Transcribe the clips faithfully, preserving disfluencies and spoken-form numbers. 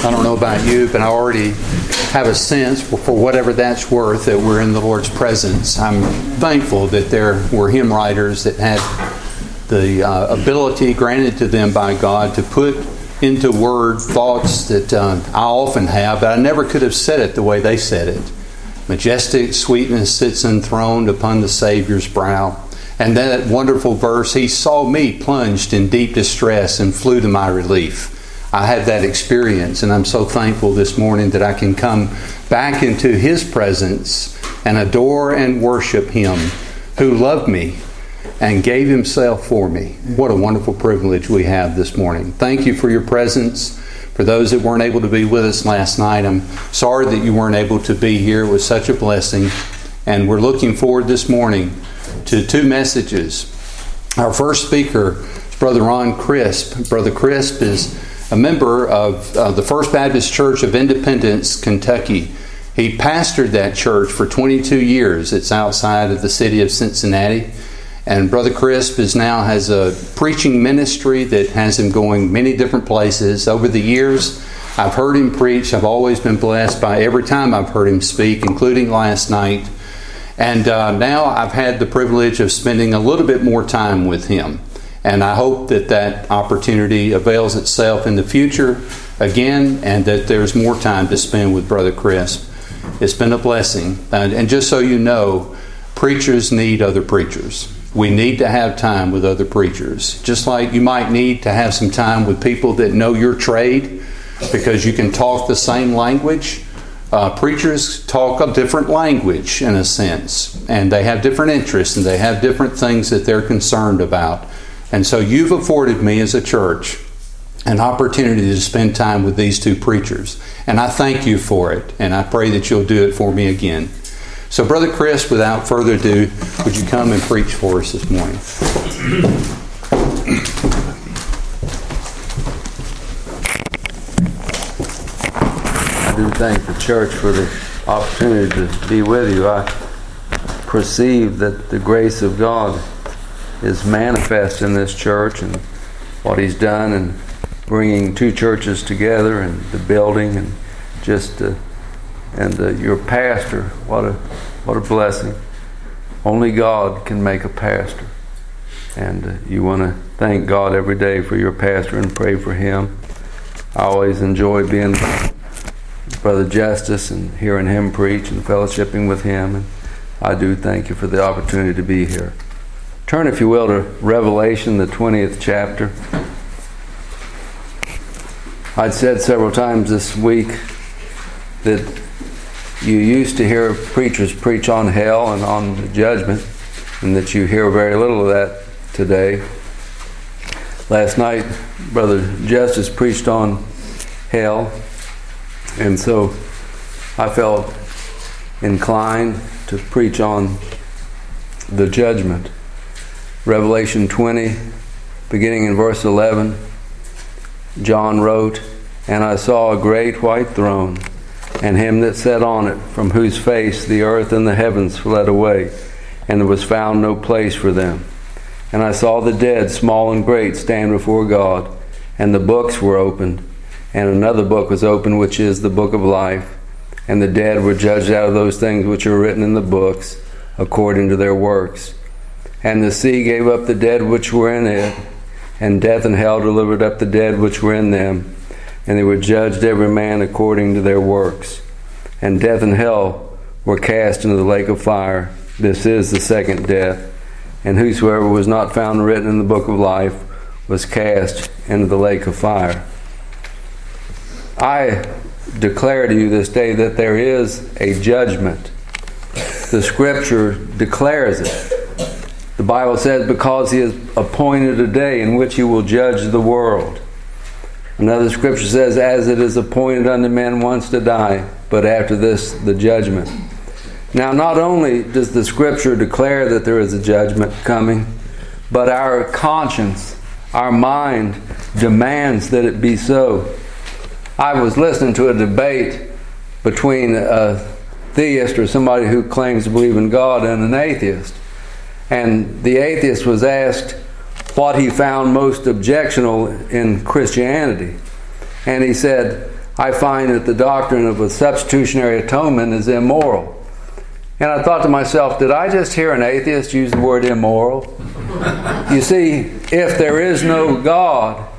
I don't know about you, but I already have a sense for, for whatever that's worth that we're in the Lord's presence. I'm thankful that there were hymn writers that had the uh, ability granted to them by God to put into word thoughts that uh, I often have, but I never could have said it the way they said it. Majestic sweetness sits enthroned upon the Savior's brow. And that wonderful verse, He saw me plunged in deep distress and flew to my relief. I had that experience, and I'm so thankful this morning that I can come back into His presence and adore and worship Him who loved me and gave Himself for me. What a wonderful privilege we have this morning. Thank you for your presence. For those that weren't able to be with us last night, I'm sorry that you weren't able to be here. It was such a blessing. And we're looking forward this morning to two messages. Our first speaker is Brother Ron Crisp. Brother Crisp is a member of uh, the First Baptist Church of Independence, Kentucky. He pastored that church for twenty-two years. It's outside of the city of Cincinnati. And Brother Crisp is now has a preaching ministry that has him going many different places. Over the years, I've heard him preach. I've always been blessed by every time I've heard him speak, including last night. And uh, now I've had the privilege of spending a little bit more time with him. And I hope that that opportunity avails itself in the future again, and that there's more time to spend with Brother Crisp. It's been a blessing. And, and just so you know, preachers need other preachers. We need to have time with other preachers. Just like you might need to have some time with people that know your trade, because you can talk the same language. Uh, preachers talk a different language in a sense, and they have different interests, and they have different things that they're concerned about. And so you've afforded me as a church an opportunity to spend time with these two preachers. And I thank you for it, and I pray that you'll do it for me again. So Brother Chris, without further ado, would you come and preach for us this morning? I do thank the church for the opportunity to be with you. I perceive that the grace of God is manifest in this church, and what He's done in bringing two churches together, and the building, and just uh, and uh, your pastor. What a what a blessing! Only God can make a pastor, and uh, you want to thank God every day for your pastor and pray for him. I always enjoy being with Brother Justice and hearing him preach and fellowshipping with him, and I do thank you for the opportunity to be here. Turn, if you will, to Revelation, the twentieth chapter. I'd said several times this week that you used to hear preachers preach on hell and on the judgment, and that you hear very little of that today. Last night, Brother Justice preached on hell, and so I felt inclined to preach on the judgment. Revelation twenty, beginning in verse eleven, John wrote, "And I saw a great white throne, and him that sat on it, from whose face the earth and the heavens fled away, and there was found no place for them. And I saw the dead, small and great, stand before God, and the books were opened. And another book was opened, which is the book of life. And the dead were judged out of those things which are written in the books, according to their works. And the sea gave up the dead which were in it, and death and hell delivered up the dead which were in them. And they were judged every man according to their works. And death and hell were cast into the lake of fire. This is the second death. And whosoever was not found written in the book of life was cast into the lake of fire." I declare to you this day that there is a judgment. The Scripture declares it. The Bible says, because He has appointed a day in which He will judge the world. Another Scripture says, as it is appointed unto men once to die, but after this the judgment. Now, not only does the Scripture declare that there is a judgment coming, but our conscience, our mind demands that it be so. I was listening to a debate between a theist, or somebody who claims to believe in God, and an atheist. And the atheist was asked what he found most objectionable in Christianity. And he said, I find that the doctrine of a substitutionary atonement is immoral. And I thought to myself, did I just hear an atheist use the word immoral? You see, if there is no God,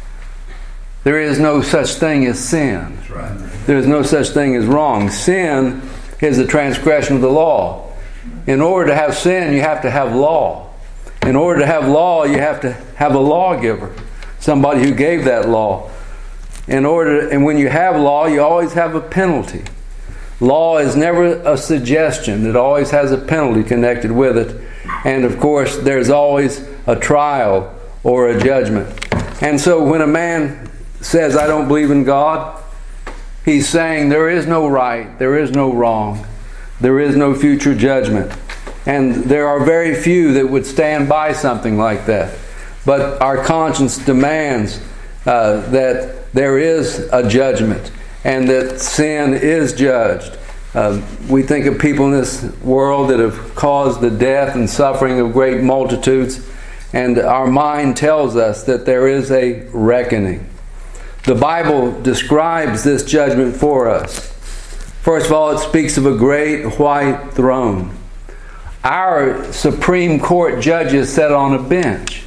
there is no such thing as sin. That's right. There is no such thing as wrong. Sin is the transgression of the law. In order to have sin, you have to have law. In order to have law, you have to have a lawgiver, somebody who gave that law. In order, and when you have law, you always have a penalty. Law is never a suggestion. It always has a penalty connected with it. And of course, there's always a trial or a judgment. And so when a man says, I don't believe in God, he's saying there is no right, there is no wrong, there is no future judgment. And there are very few that would stand by something like that. But our conscience demands uh, that there is a judgment and that sin is judged. Uh, we think of people in this world that have caused the death and suffering of great multitudes, and our mind tells us that there is a reckoning. The Bible describes this judgment for us. First of all, it speaks of a great white throne. Our Supreme Court judges sit on a bench.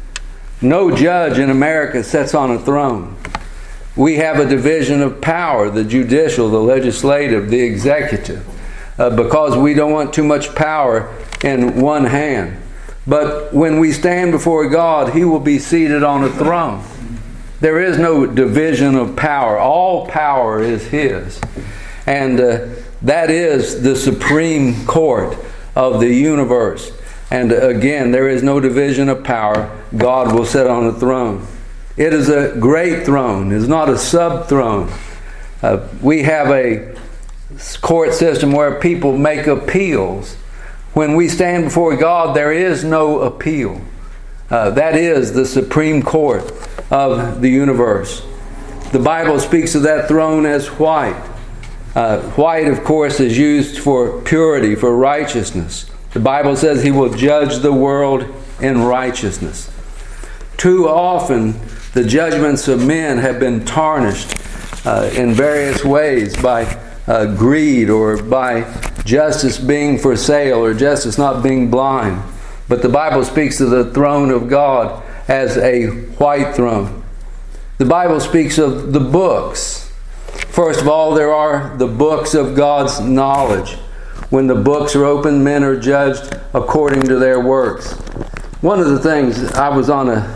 No judge in America sits on a throne. We have a division of power, the judicial, the legislative, the executive, uh, because we don't want too much power in one hand. But when we stand before God, He will be seated on a throne. There is no division of power. All power is His. And uh, that is the Supreme Court of the universe. And again, there is no division of power. God will sit on a throne. It is a great throne. It is not a sub-throne. Uh, we have a court system where people make appeals. When we stand before God, there is no appeal. Uh, that is the Supreme Court of the universe. The Bible speaks of that throne as white. Uh, white, of course, is used for purity, for righteousness. The Bible says He will judge the world in righteousness. Too often, the judgments of men have been tarnished uh, in various ways by uh, greed or by justice being for sale or justice not being blind. But the Bible speaks of the throne of God as a white throne. The Bible speaks of the books. First of all, there are the books of God's knowledge. When the books are opened, men are judged according to their works. One of the things, I was on a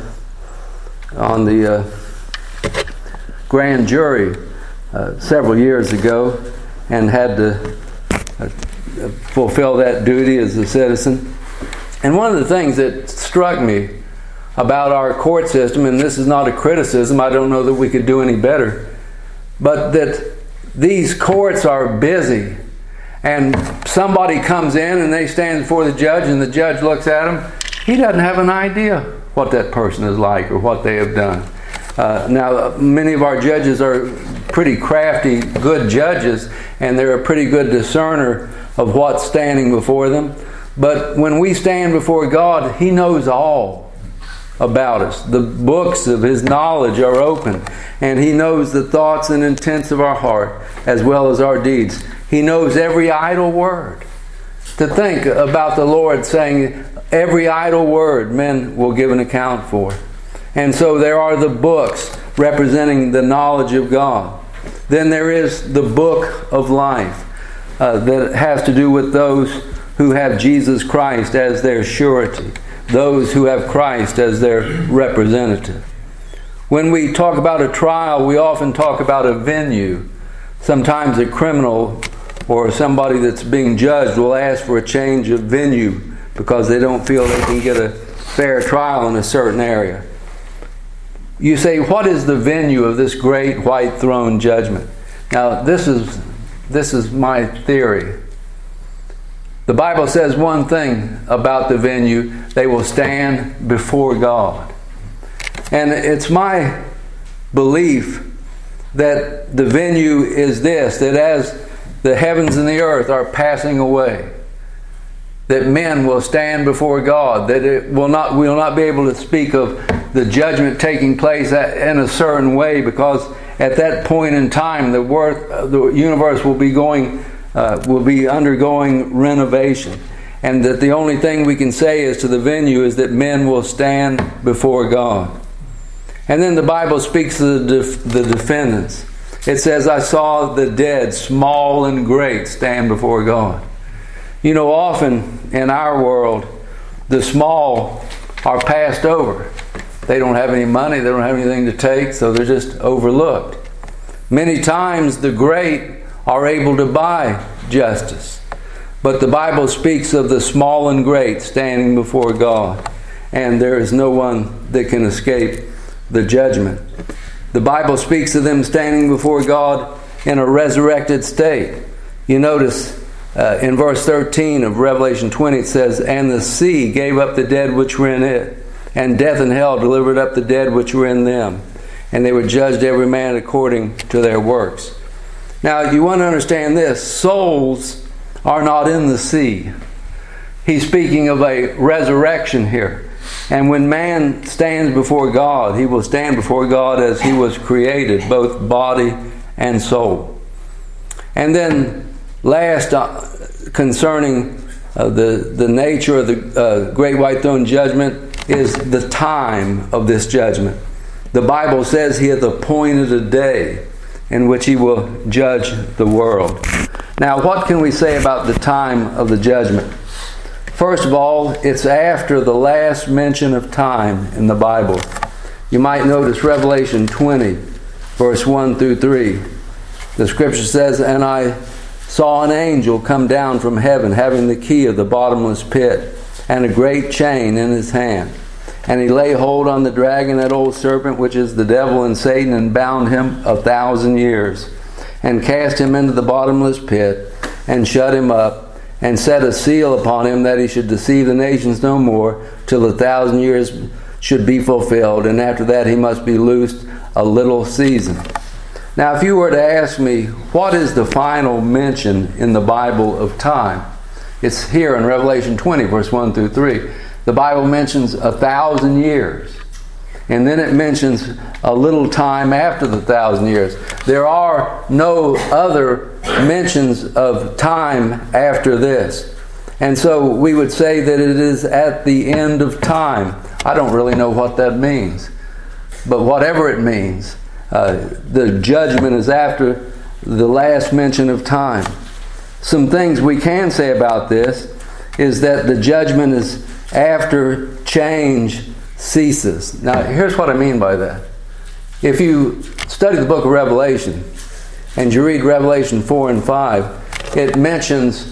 on the uh, grand jury uh, several years ago and had to uh, fulfill that duty as a citizen. And one of the things that struck me about our court system, and this is not a criticism, I don't know that we could do any better, but that these courts are busy. And somebody comes in and they stand before the judge and the judge looks at them. He doesn't have an idea what that person is like or what they have done. Uh, now, many of our judges are pretty crafty, good judges, and they're a pretty good discerner of what's standing before them. But when we stand before God, He knows all about us. The books of His knowledge are open, and He knows the thoughts and intents of our heart as well as our deeds. He knows every idle word. To think about the Lord saying, every idle word men will give an account for. And so there are the books representing the knowledge of God. Then there is the book of life uh, that has to do with those who have Jesus Christ as their surety, those who have Christ as their representative. When we talk about a trial, we often talk about a venue. Sometimes a criminal or somebody that's being judged will ask for a change of venue because they don't feel they can get a fair trial in a certain area. You say, what is the venue of this great white throne judgment? Now, this is this is my theory. The Bible says one thing about the venue: they will stand before God. And it's my belief that the venue is this, that as the heavens and the earth are passing away, that men will stand before God, that it will not, we will not be able to speak of the judgment taking place in a certain way because at that point in time, the, worth, the universe will be going, uh, will be undergoing renovation, and that the only thing we can say as to the venue is that men will stand before God. And then the Bible speaks of the, def- the defendants. It says, I saw the dead, small and great, stand before God. You know, often in our world, the small are passed over. They don't have any money, they don't have anything to take, so they're just overlooked. Many times the great are able to buy justice. But the Bible speaks of the small and great standing before God. And there is no one that can escape the judgment. The Bible speaks of them standing before God in a resurrected state. You notice uh, in verse thirteen of Revelation twenty it says, and the sea gave up the dead which were in it, and death and hell delivered up the dead which were in them. And they were judged every man according to their works. Now you want to understand this. Souls are not in the sea. He's speaking of a resurrection here. And when man stands before God, he will stand before God as he was created, both body and soul. And then last, uh, concerning uh, the, the nature of the uh, great white throne judgment is the time of this judgment. The Bible says he hath appointed a day in which he will judge the world. Now, what can we say about the time of the judgment? First of all, it's after the last mention of time in the Bible. You might notice Revelation twenty, verse one through three. The scripture says, and I saw an angel come down from heaven, having the key of the bottomless pit, and a great chain in his hand. And he laid hold on the dragon, that old serpent, which is the devil and Satan, and bound him a thousand years, and cast him into the bottomless pit, and shut him up, and set a seal upon him, that he should deceive the nations no more, till the thousand years should be fulfilled, and after that he must be loosed a little season. Now, if you were to ask me, what is the final mention in the Bible of time? It's here in Revelation twenty, verse one through three. The Bible mentions a thousand years. And then it mentions a little time after the thousand years. There are no other mentions of time after this. And so we would say that it is at the end of time. I don't really know what that means. But whatever it means, uh, the judgment is after the last mention of time. Some things we can say about this is that the judgment is after change ceases. Now, here's what I mean by that. If you study the book of Revelation and you read Revelation four and five, it mentions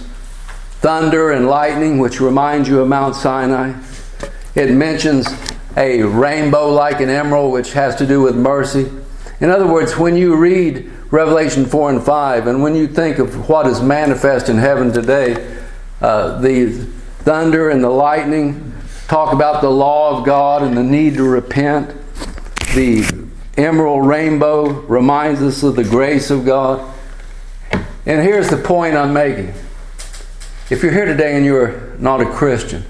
thunder and lightning, which reminds you of Mount Sinai. It mentions a rainbow like an emerald, which has to do with mercy. In other words, when you read Revelation four and five, and when you think of what is manifest in heaven today, uh, the thunder and the lightning talk about the law of God and the need to repent. The emerald rainbow reminds us of the grace of God. And here's the point I'm making. If you're here today and you're not a Christian,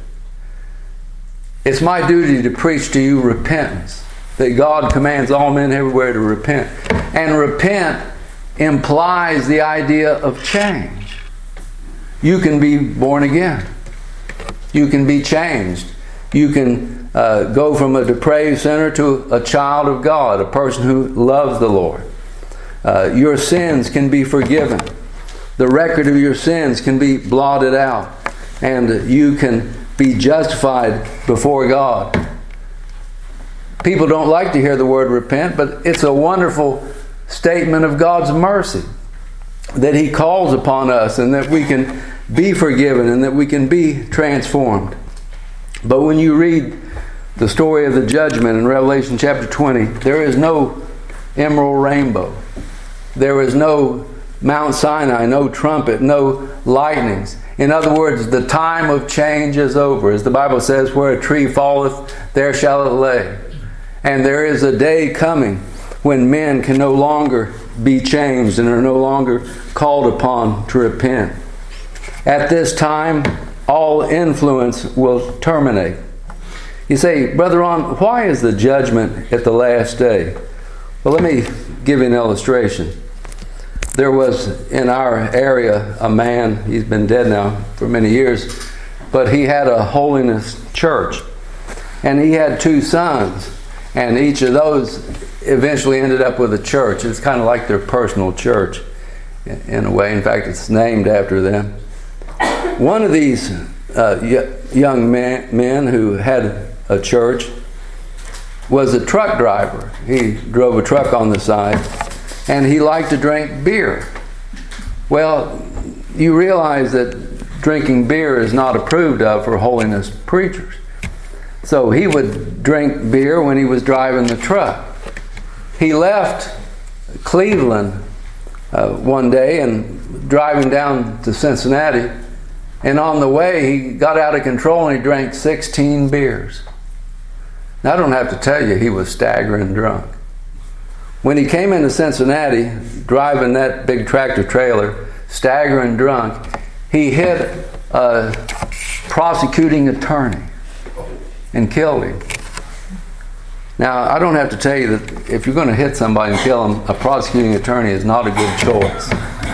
it's my duty to preach to you repentance. That God commands all men everywhere to repent. And repent implies the idea of change. You can be born again. You can be changed. You can uh, go from a depraved sinner to a child of God, a person who loves the Lord. Uh, your sins can be forgiven. The record of your sins can be blotted out. And you can be justified before God. People don't like to hear the word repent, but it's a wonderful statement of God's mercy. That He calls upon us and that we can be forgiven and that we can be transformed. But when you read the story of the judgment in Revelation chapter twenty, there is no emerald rainbow. There is no Mount Sinai, no trumpet, no lightnings. In other words, the time of change is over. As the Bible says, where a tree falleth, there shall it lay. And there is a day coming when men can no longer be changed and are no longer called upon to repent. At this time, all influence will terminate. You say, Brother Ron, why is the judgment at the last day? Well, let me give you an illustration. There was in our area a man, he's been dead now for many years, but he had a holiness church. And he had two sons. And each of those eventually ended up with a church. It's kind of like their personal church in a way. In fact, it's named after them. One of these uh, young man, men who had a church was a truck driver. He drove a truck on the side, and he liked to drink beer. Well, you realize that drinking beer is not approved of for holiness preachers. So he would drink beer when he was driving the truck. He left Cleveland uh, one day and driving down to Cincinnati, and on the way he got out of control and he drank sixteen beers. Now, I don't have to tell you, he was staggering drunk. When he came into Cincinnati, driving that big tractor trailer, staggering drunk, he hit a prosecuting attorney and killed him. Now, I don't have to tell you that if you're going to hit somebody and kill them, a prosecuting attorney is not a good choice.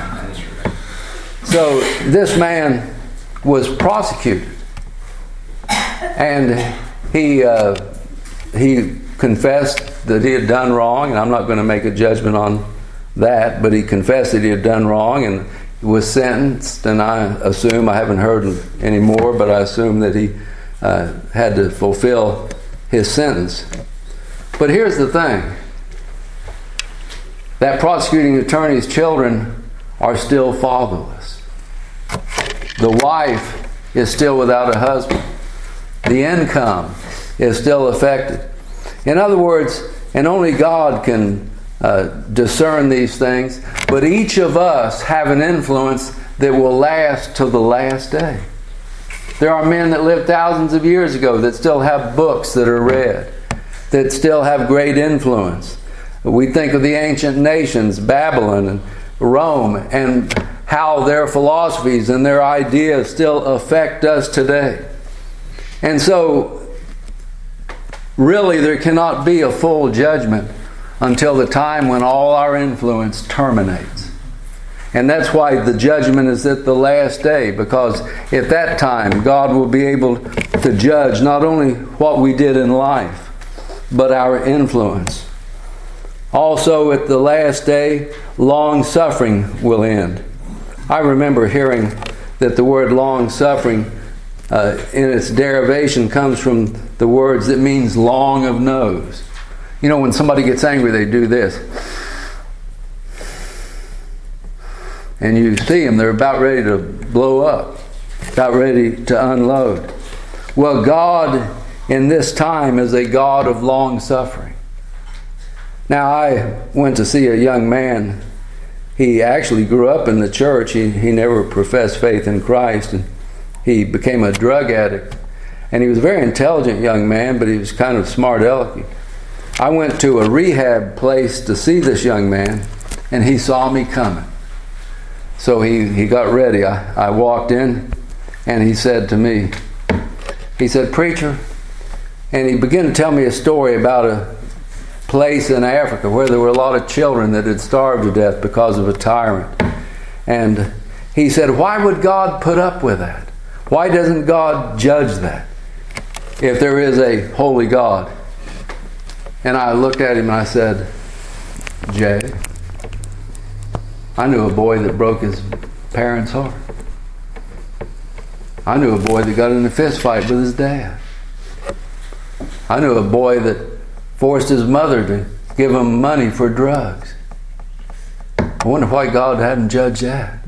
So this man was prosecuted, and he uh, he confessed that he had done wrong, and I'm not going to make a judgment on that, but he confessed that he had done wrong and was sentenced, and I assume, I haven't heard any more, but I assume that he uh, had to fulfill his sentence. But here's the thing. That prosecuting attorney's children are still fatherless. The wife is still without a husband. The income is still affected. In other words, and only God can uh, discern these things, but each of us have an influence that will last till the last day. There are men that lived thousands of years ago that still have books that are read, that still have great influence. We think of the ancient nations, Babylon and Rome, and how their philosophies and their ideas still affect us today. And so, really, there cannot be a full judgment until the time when all our influence terminates. And that's why the judgment is at the last day, because at that time God will be able to judge not only what we did in life, but our influence. Also, at the last day, long suffering will end. I remember hearing that the word long suffering uh, in its derivation comes from the words that means long of nose. You know, when somebody gets angry, they do this. And you see them, they're about ready to blow up, about ready to unload. Well, God in this time is a God of long suffering. Now, I went to see a young man. He actually grew up in the church. He, he never professed faith in Christ, and he became a drug addict. And he was a very intelligent young man, but he was kind of smart alecky. I went to a rehab place to see this young man, and he saw me coming. So he, he got ready. I, I walked in, and he said to me, he said, "Preacher," and he began to tell me a story about a place in Africa where there were a lot of children that had starved to death because of a tyrant. And he said, "Why would God put up with that? Why doesn't God judge that if there is a holy God?" And I looked at him and I said, "Jay, I knew a boy that broke his parents' heart. I knew a boy that got in a fist fight with his dad. I knew a boy that forced his mother to give him money for drugs. I wonder why God hadn't judged that."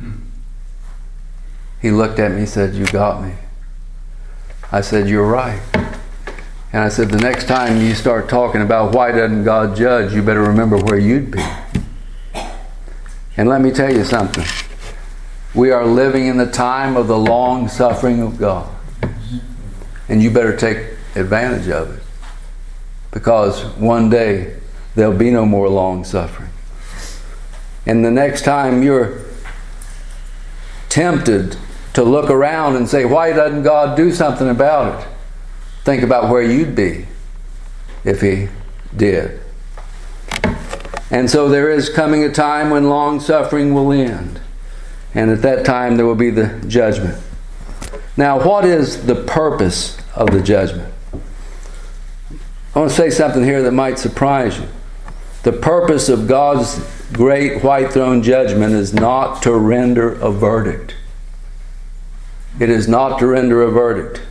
He looked at me and said, "You got me." I said, "You're right." And I said, "The next time you start talking about why doesn't God judge, you better remember where you'd be." And let me tell you something. We are living in the time of the long suffering of God. And you better take advantage of it. Because one day there'll be no more long suffering. And the next time you're tempted to look around and say, "Why doesn't God do something about it?" think about where you'd be if He did. And so there is coming a time when long suffering will end. And at that time there will be the judgment. Now, what is the purpose of the judgment? I want to say something here that might surprise you. The purpose of God's great white throne judgment is not to render a verdict. It is not to render a verdict.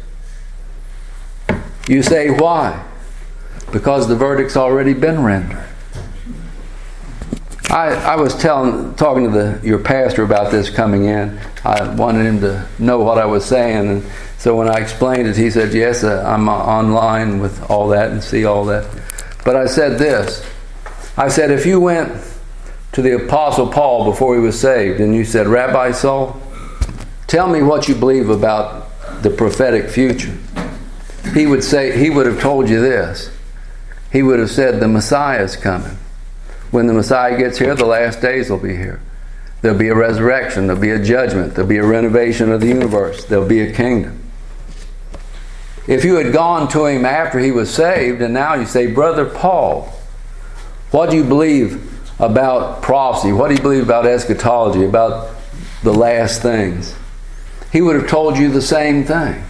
You say, why? Because the verdict's already been rendered. I, I was telling, talking to the, your pastor about this coming in. I wanted him to know what I was saying. And so when I explained it, he said, yes, uh, I'm online with all that and see all that. But I said this. I said, if you went to the Apostle Paul before he was saved and you said, Rabbi Saul, tell me what you believe about the prophetic future. He would say, he would have told you this. He would have said, the Messiah is coming. When the Messiah gets here, the last days will be here. There'll be a resurrection. There'll be a judgment. There'll be a renovation of the universe. There'll be a kingdom. If you had gone to him after he was saved and now you say, Brother Paul, what do you believe about prophecy? What do you believe about eschatology, about the last things? He would have told you the same thing.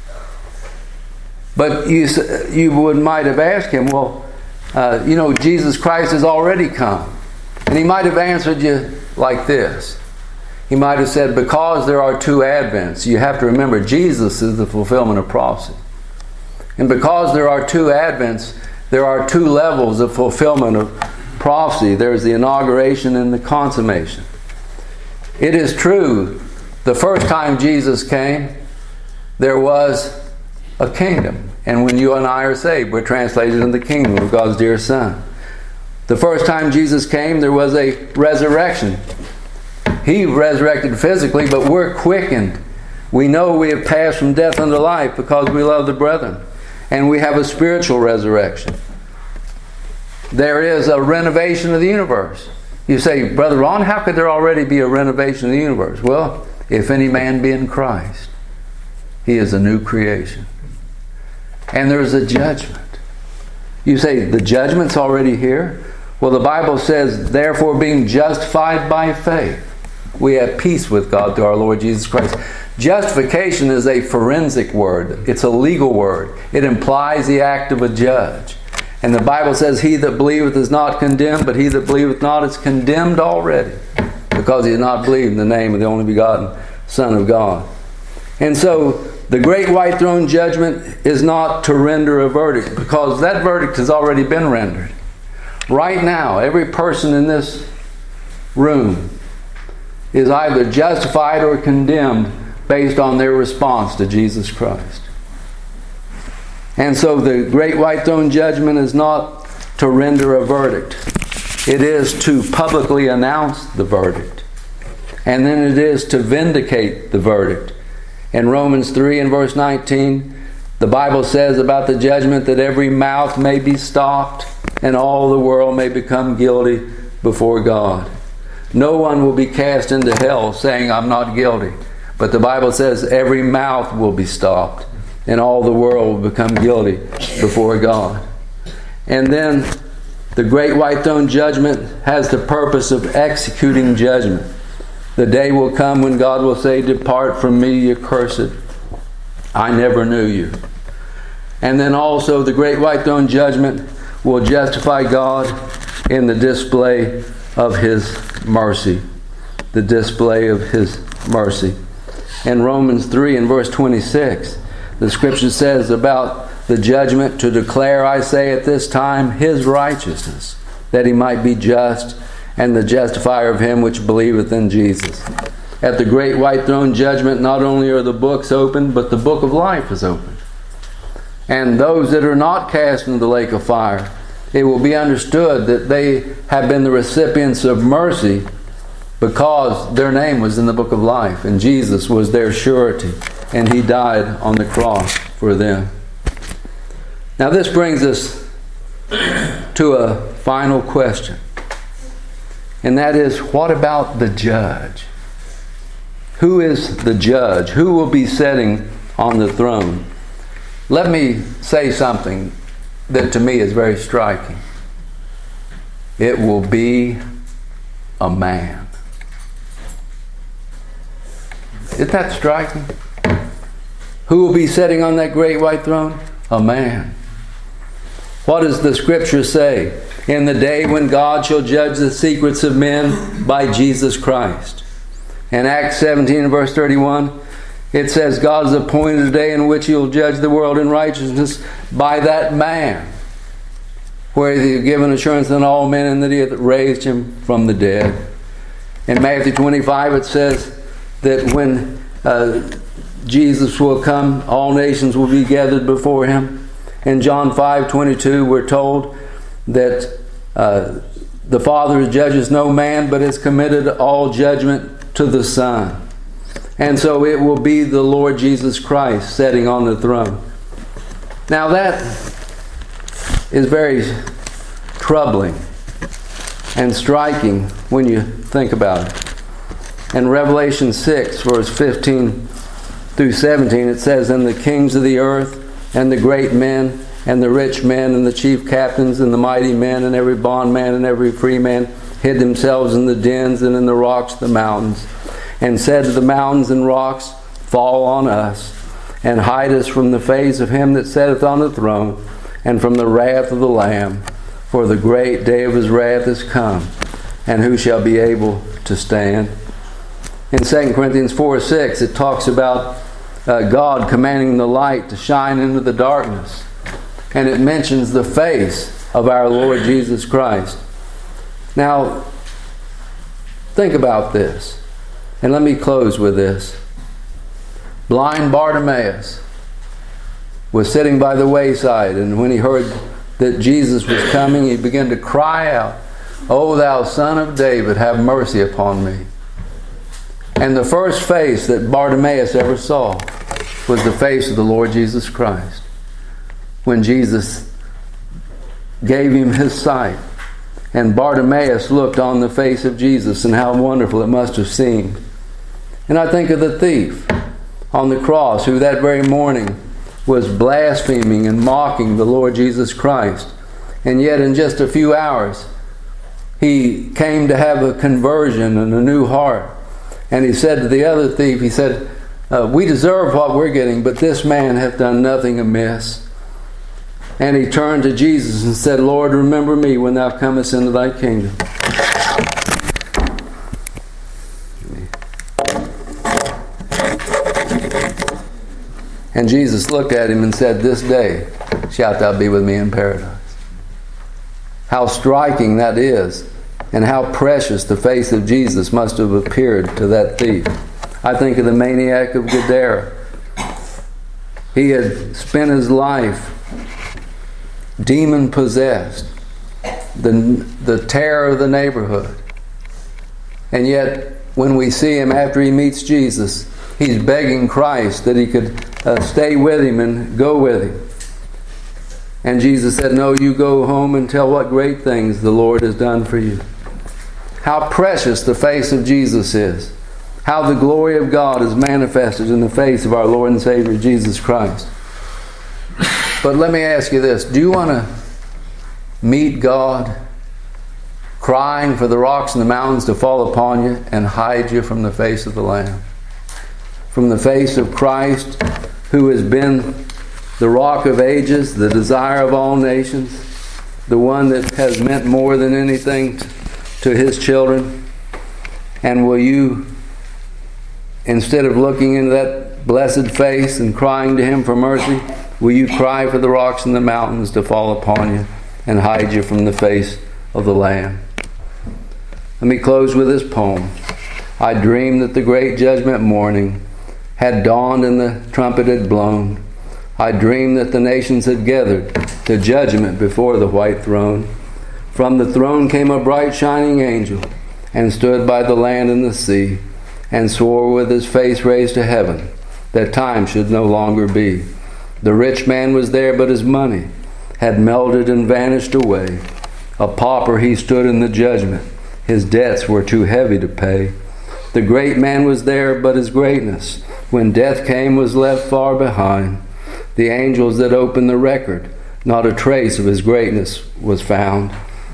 But you you would might have asked him, well, uh, you know, Jesus Christ has already come. And he might have answered you like this. He might have said, because there are two advents, you have to remember Jesus is the fulfillment of prophecy. And because there are two advents, there are two levels of fulfillment of prophecy. There's the inauguration and the consummation. It is true, the first time Jesus came, there was a kingdom. And when you and I are saved, we're translated into the kingdom of God's dear Son. The first time Jesus came, there was a resurrection. He resurrected physically, but we're quickened. We know we have passed from death unto life because we love the brethren. And we have a spiritual resurrection. There is a renovation of the universe. You say, Brother Ron, how could there already be a renovation of the universe? Well, if any man be in Christ, he is a new creation. And there's a judgment. You say, the judgment's already here? Well, the Bible says, therefore being justified by faith, we have peace with God through our Lord Jesus Christ. Justification is a forensic word. It's a legal word. It implies the act of a judge. And the Bible says, he that believeth is not condemned, but he that believeth not is condemned already, because he has not believed in the name of the only begotten Son of God. And so, the great white throne judgment is not to render a verdict, because that verdict has already been rendered. Right now, every person in this room is either justified or condemned based on their response to Jesus Christ. And so the great white throne judgment is not to render a verdict. It is to publicly announce the verdict. And then it is to vindicate the verdict. In Romans three and verse nineteen, the Bible says about the judgment that every mouth may be stopped and all the world may become guilty before God. No one will be cast into hell saying, I'm not guilty. But the Bible says every mouth will be stopped and all the world will become guilty before God. And then the great white throne judgment has the purpose of executing judgment. The day will come when God will say, depart from me, ye cursed. I never knew you. And then also the great white throne judgment will justify God in the display of His mercy. The display of His mercy. In Romans three and verse twenty-six, the Scripture says about the judgment, to declare, I say at this time, His righteousness, that He might be just, and the justifier of him which believeth in Jesus. At the great white throne judgment, not only are the books opened, but the book of life is opened. And those that are not cast into the lake of fire, it will be understood that they have been the recipients of mercy because their name was in the book of life, and Jesus was their surety, and He died on the cross for them. Now this brings us to a final question. And that is, what about the judge? Who is the judge? Who will be sitting on the throne? Let me say something that to me is very striking. It will be a man. Isn't that striking? Who will be sitting on that great white throne? A man. What does the Scripture say? In the day when God shall judge the secrets of men by Jesus Christ. In Acts seventeen, verse thirty-one, it says, God has appointed a day in which He will judge the world in righteousness by that man, where He has given assurance unto all men, and that He hath raised Him from the dead. In Matthew twenty-five, it says that when uh, Jesus will come, all nations will be gathered before Him. In John five twenty-two, we're told that uh, the Father judges no man, but has committed all judgment to the Son. And so it will be the Lord Jesus Christ sitting on the throne. Now that is very troubling and striking when you think about it. In Revelation six, verse fifteen through seventeen, it says, And the kings of the earth, and the great men, and the rich men, and the chief captains, and the mighty men, and every bondman, and every free man, hid themselves in the dens and in the rocks of the mountains, and said to the mountains and rocks, Fall on us, and hide us from the face of Him that sitteth on the throne, and from the wrath of the Lamb. For the great day of His wrath is come, and who shall be able to stand? In Second Corinthians four six, it talks about uh, God commanding the light to shine into the darkness. And it mentions the face of our Lord Jesus Christ. Now, think about this. And let me close with this. Blind Bartimaeus was sitting by the wayside, and when he heard that Jesus was coming, he began to cry out, O thou Son of David, have mercy upon me. And the first face that Bartimaeus ever saw was the face of the Lord Jesus Christ. When Jesus gave him his sight, and Bartimaeus looked on the face of Jesus, and how wonderful it must have seemed. And I think of the thief on the cross, who that very morning was blaspheming and mocking the Lord Jesus Christ. And yet in just a few hours, he came to have a conversion and a new heart. And he said to the other thief, he said, uh, we deserve what we're getting, but this man hath done nothing amiss. And he turned to Jesus and said, Lord, remember me when thou comest into thy kingdom. And Jesus looked at him and said, This day shalt thou be with me in paradise. How striking that is, and how precious the face of Jesus must have appeared to that thief. I think of the maniac of Gadara. He had spent his life demon-possessed, the, the terror of the neighborhood. And yet, when we see him after he meets Jesus, he's begging Christ that he could uh, stay with him and go with him. And Jesus said, no, you go home and tell what great things the Lord has done for you. How precious the face of Jesus is. How the glory of God is manifested in the face of our Lord and Savior Jesus Christ. But let me ask you this. Do you want to meet God crying for the rocks and the mountains to fall upon you and hide you from the face of the Lamb? From the face of Christ, who has been the rock of ages, the desire of all nations, the one that has meant more than anything to His children. And will you, instead of looking into that blessed face and crying to Him for mercy, will you cry for the rocks and the mountains to fall upon you and hide you from the face of the Lamb? Let me close with this poem. I dreamed that the great judgment morning had dawned and the trumpet had blown. I dreamed that the nations had gathered to judgment before the white throne. From the throne came a bright shining angel and stood by the land and the sea and swore with his face raised to heaven that time should no longer be. The rich man was there, but his money had melted and vanished away. A pauper he stood in the judgment. His debts were too heavy to pay. The great man was there, but his greatness, when death came, was left far behind. The angels that opened the record, not a trace of his greatness was found.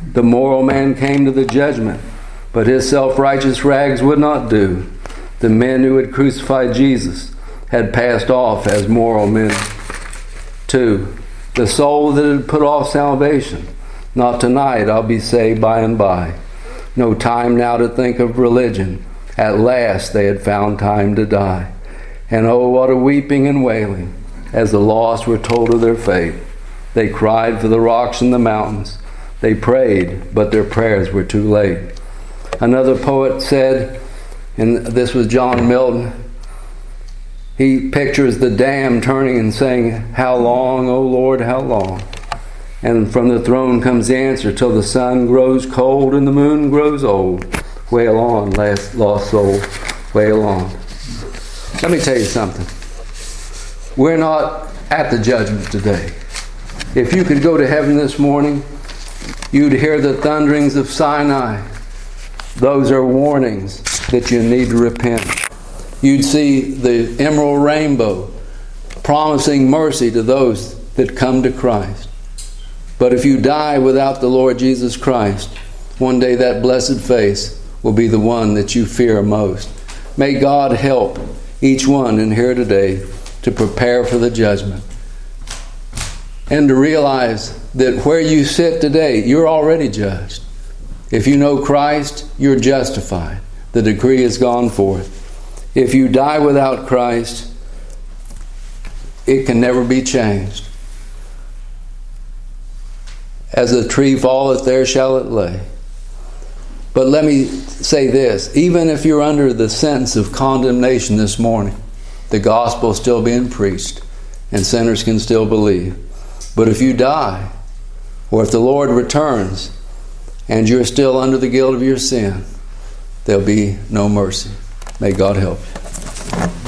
The moral man came to the judgment, but his self-righteous rags would not do. The men who had crucified Jesus had passed off as moral men too. The soul that had put off salvation, not tonight, I'll be saved by and by. No time now to think of religion. At last they had found time to die. And oh, what a weeping and wailing as the lost were told of their fate. They cried for the rocks and the mountains. They prayed, but their prayers were too late. Another poet said, and this was John Milton, he pictures the dam turning and saying, "How long, O Lord, how long?" And from the throne comes the answer, "Till the sun grows cold and the moon grows old. Wail on, last lost soul, wail on." Let me tell you something. We're not at the judgment today. If you could go to heaven this morning, you'd hear the thunderings of Sinai. Those are warnings that you need to repent. You'd see the emerald rainbow promising mercy to those that come to Christ. But if you die without the Lord Jesus Christ, one day that blessed face will be the one that you fear most. May God help each one in here today to prepare for the judgment and to realize that where you sit today, you're already judged. If you know Christ, you're justified. The decree has gone forth. If you die without Christ, it can never be changed. As a tree falleth, there shall it lay. But let me say this, even if you're under the sentence of condemnation this morning, the gospel is still being preached and sinners can still believe. But if you die, or if the Lord returns and you're still under the guilt of your sin, there'll be no mercy. May God help you.